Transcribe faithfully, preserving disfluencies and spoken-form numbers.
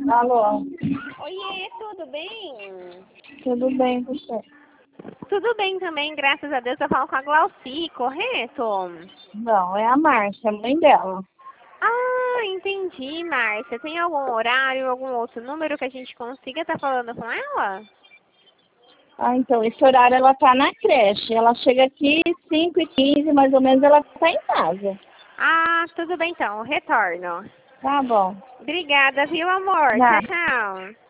Alô? Oiê, tudo bem? Tudo bem, você? Tudo bem também, graças a Deus. Eu falo com a Glauci, correto? Não, é a Márcia, a mãe dela. Ah, entendi, Márcia. Tem algum horário, algum outro número que a gente consiga estar falando com ela? Ah, então, esse horário ela tá na creche. Ela chega aqui cinco e quinze, mais ou menos, ela tá em casa. Ah, tudo bem então, retorno. Tá bom. Obrigada, viu, amor? Tá. Tchau, tchau.